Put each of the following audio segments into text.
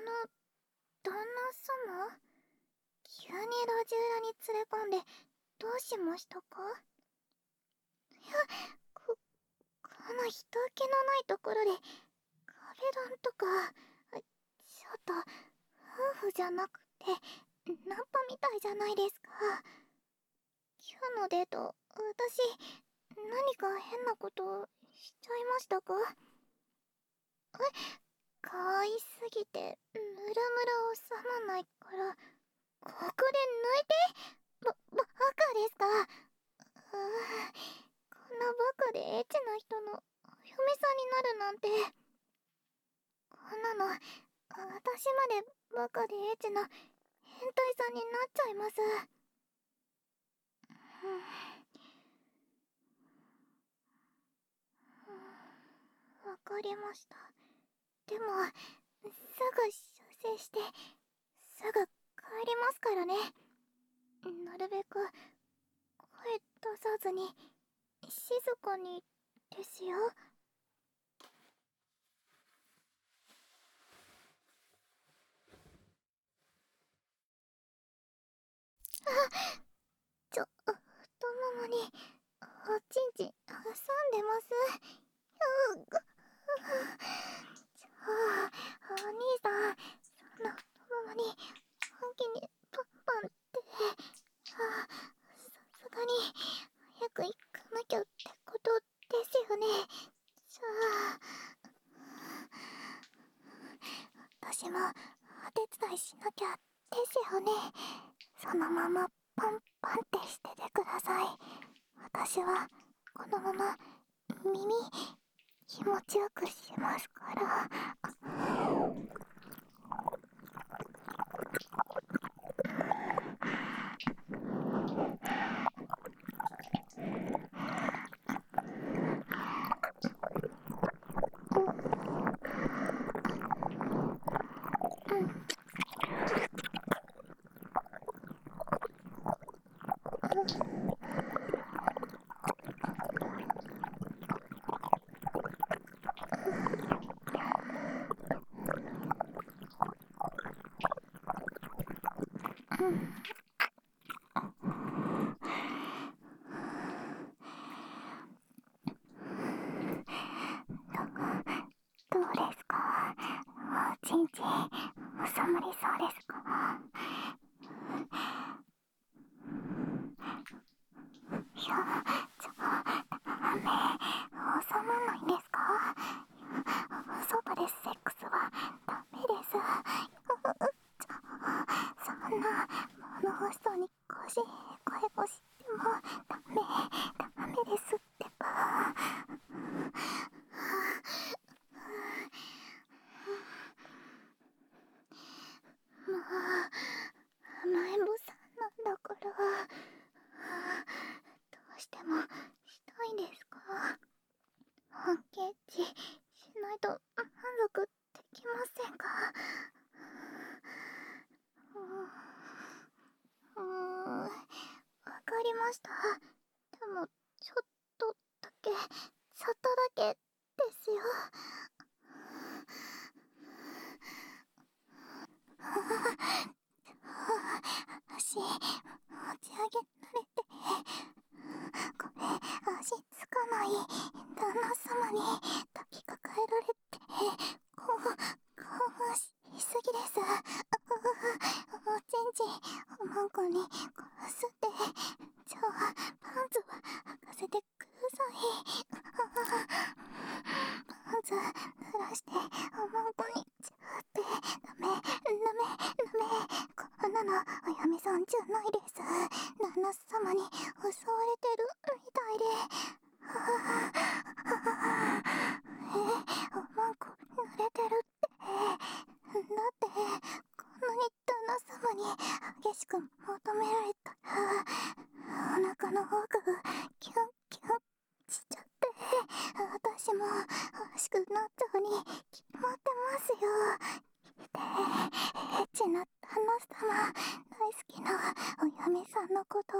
旦那様、急に路地裏に連れ込んでどうしましたか？いや、この人気のないところで壁ドンとか、ちょっと夫婦じゃなくてナンパみたいじゃないですか。今日のデート、私何か変なことしちゃいましたか？可愛すぎてムラムラ収まないからここで抜いて。バカですか？こんなバカでエッチな人のお嫁さんになるなんて。こんなの私までバカでエッチな変態さんになっちゃいます。わかりました。でもすぐ修正してすぐ帰りますからね。なるべく声出さずに静かにですよ。太ももにおちんちん挟んでます。お兄さん、そんな太ももに本気にパンパンって、さすがに早く行かなきゃってことですよね。じゃあ私もお手伝いしなきゃですよね。そのままパンパンってしててください。私はこのまま耳気持ちよくしますから。どうですか？おちんちん収まりそうですか？いや、ダメ。収まらないんですか？外でセックスはダメです。そんな物欲しそうに声をしてもダメですってば。もう甘えん坊さんなんだから。どうしてもしたいんですか？本気エッチしないと満足できませんか？わかりました。でもちょっとだけ、ちょっとだけですよ。足持ち上げられて、これ足つかない旦那様に抱きかかえられて、興奮しすぎです。おちんちんおまんこにこすって、じゃあパンツは履かせてください。パンツ濡らしておまんこにちゃってダメ。こんなのお嫁さんじゃないです。旦那様に襲われてるみたいで。おまんこ濡れてるって。だってこんなに旦那様に激しく求められたらお腹の奥がキュンキュンしちゃって、私も欲しくなっちゃうに決まってますよ。で、エッチな旦那様、大好きなお嫁さんのことを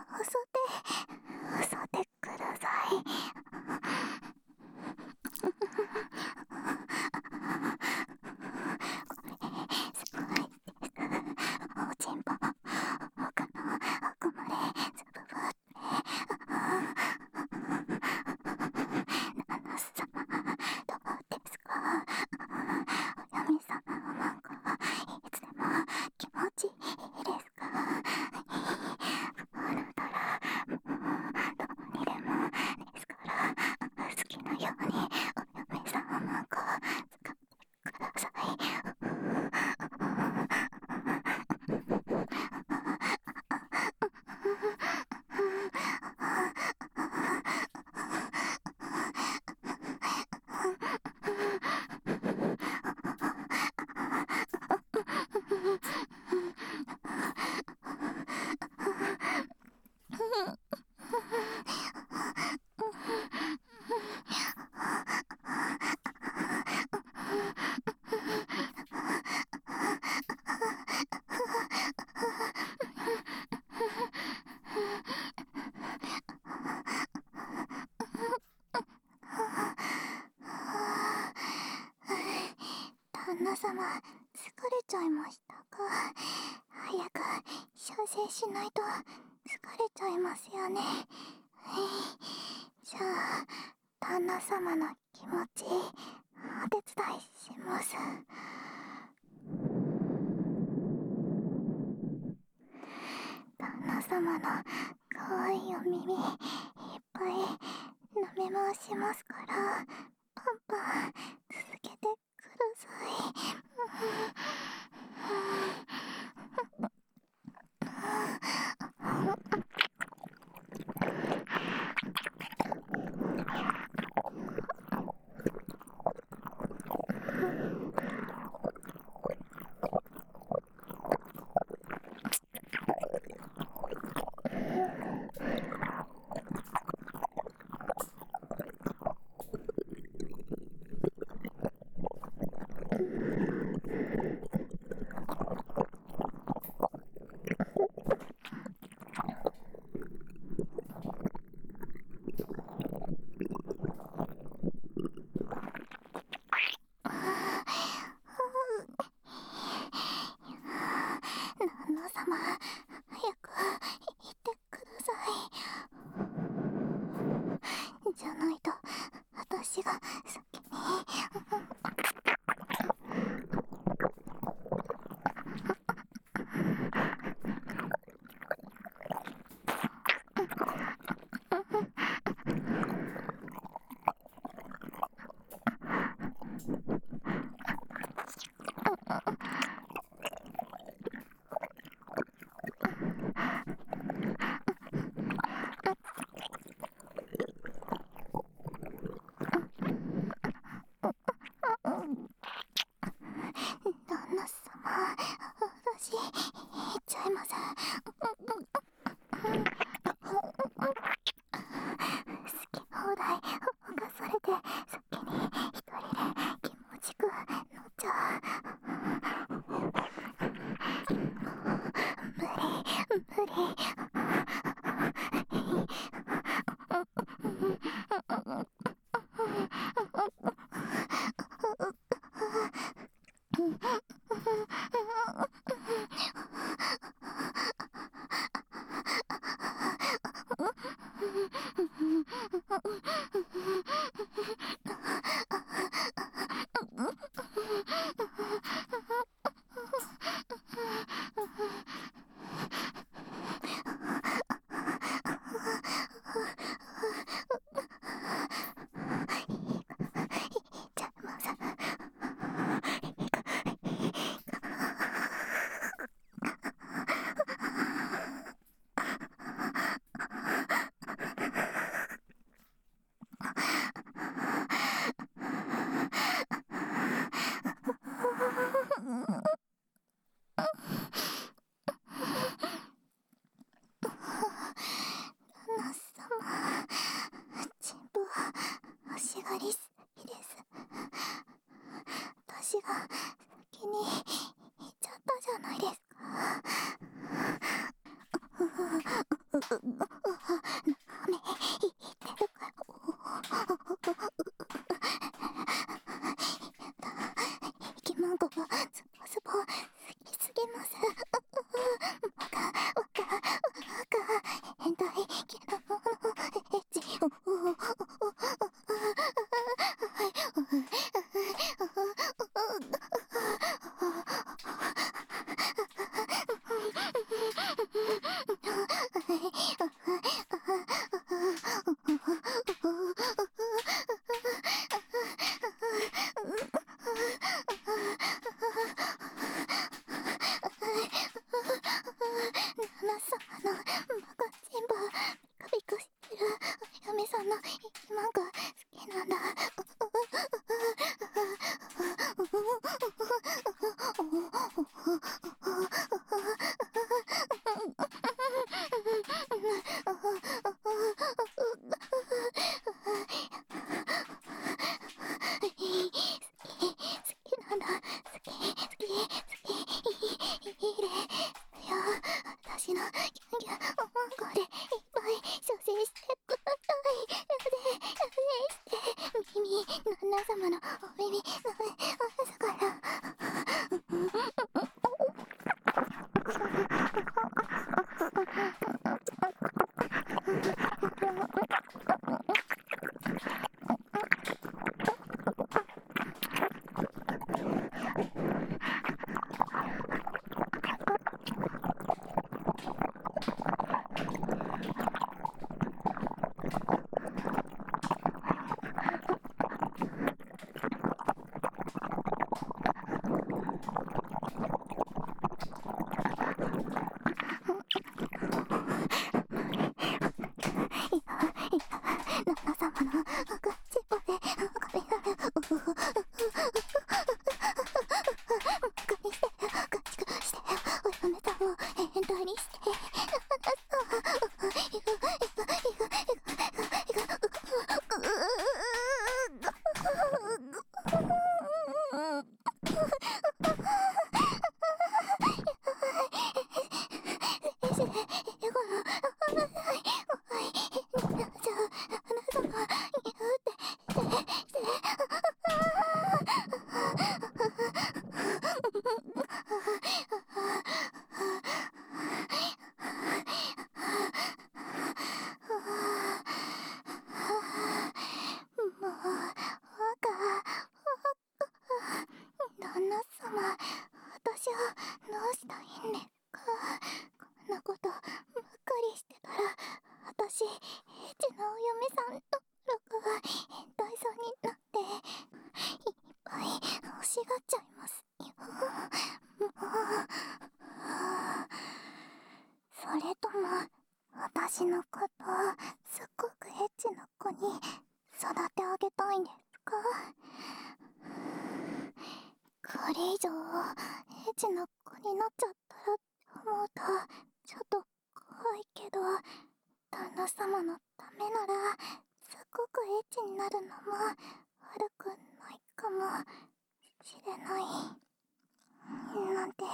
襲ってください。 旦那様、疲れちゃいましたか？早く射精しないと疲れちゃいますよね。じゃあ、旦那様の気持ち、お手伝いします。旦那様の可愛いお耳、いっぱい舐め回しますから、パンパン続けてください。旦那様、早く行ってください。じゃないと、私が先に。旦那様、私、行っちゃいます。好き放題犯されて、先に一人で気持ちく乗っちゃう。無理。旦那様、全部欲しがりすぎです。私が先に行っちゃったじゃないですか。舐め入ってるから。息まんこがズボズボ好きすぎます。変態キャラのエッチ。旦那様のバカ全部ビクビクしてるお嫁さんの息なんか好きなんだ。好きなんだ。好き私のギャンギャンおまんこでいっぱい射精してください。射精して耳、旦那様のお耳、朝から旦那様、私はどうしたいんですか？こんなことばっかりしてたら、私、エッチなお嫁さんとロクが変態さんになって、いっぱい欲しがっちゃいますよ。それとも、私のことすっごくエッチな子に育て上げたいんですか？これ以上エッチな子になっちゃったら思うとちょっと怖いけど、旦那様のためならすっごくエッチになるのも悪くないかもしれないなんて。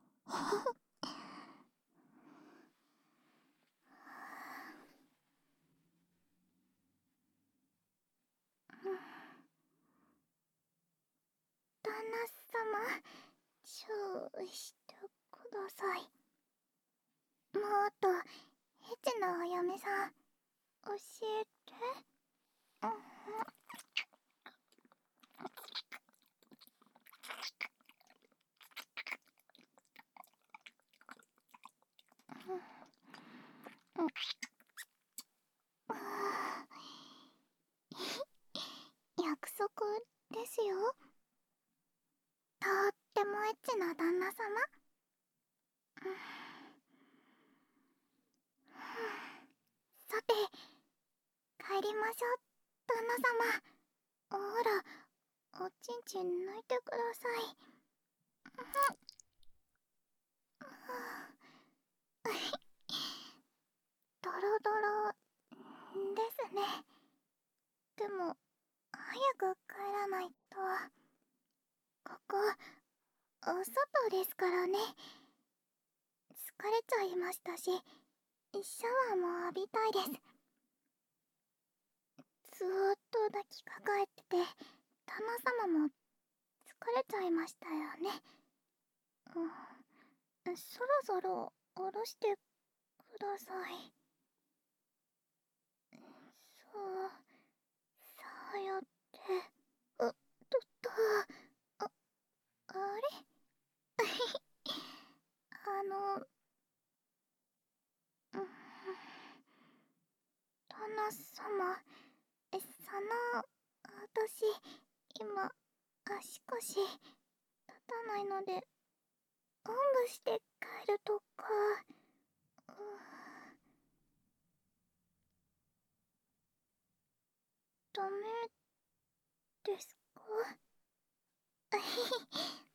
旦那様、注意してください。もっとエッチなお嫁さん教えて。約束ですよ。とってもエッチな旦那様。さて、帰りましょう、旦那様。ほら、おちんちん抜いてください。ドロドロですね。でも、早く帰らないと。ここ、お外ですからね。疲れちゃいましたし、シャワーも浴びたいです。ずーっと抱きかかえてて、旦那様も疲れちゃいましたよね。そろそろ下ろしてください。そうやって、あ、あれあの、うん、旦那様、私、今、足腰、立たないので、おんぶして帰るとか、ダメですか？